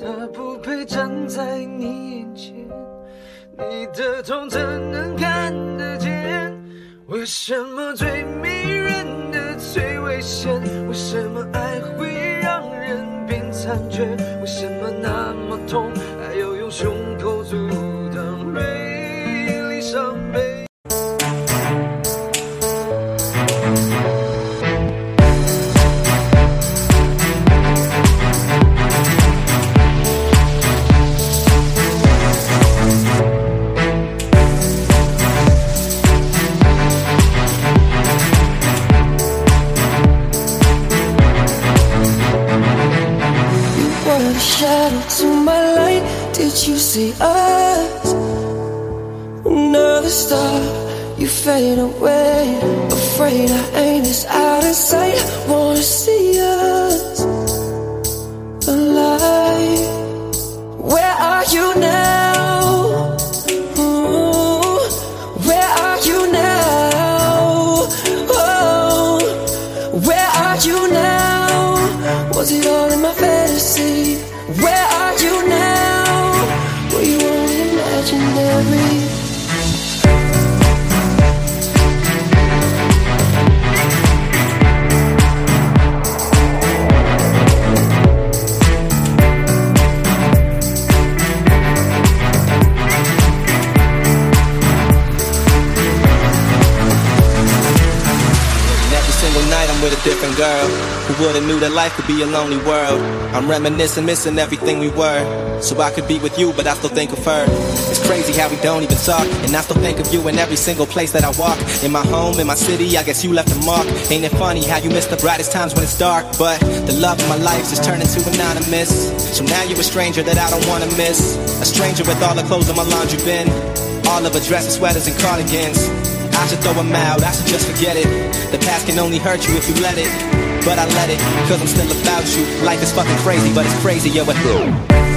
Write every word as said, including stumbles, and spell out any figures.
他不配站在你眼前，你的痛怎能看得见？为什么最迷人的最危险？为什么爱会让人变残缺？为什么那么痛，还要用胸口阻挡锐利伤悲？ Shadow to my light, did you see us? Another star, you fade away. Afraid our aim is out of sight. Wanna see us alive. Where are you now? Ooh, where are you now? Oh, where are you now? Was it all in my fantasy? Where are you now? Were you only imaginary? With a different girl, who would've knew that life could be a lonely world. I'm reminiscing, missing everything we were, so I could be with you, but I still think of her. It's crazy how we don't even talk, and I still think of you in every single place that I walk. In my home, in my city, I guess you left a mark. Ain't it funny how you miss the brightest times when it's dark? But the love of my life's just turned into anonymous. So now you're a stranger that I don't wanna miss. A stranger with all the clothes in my laundry bin, all of her dresses, sweaters, and cardigans. I should throw them out, I should just forget it. The past can only hurt you if you let it, but I let it, cause I'm still about you. Life is fucking crazy, but it's crazier with you.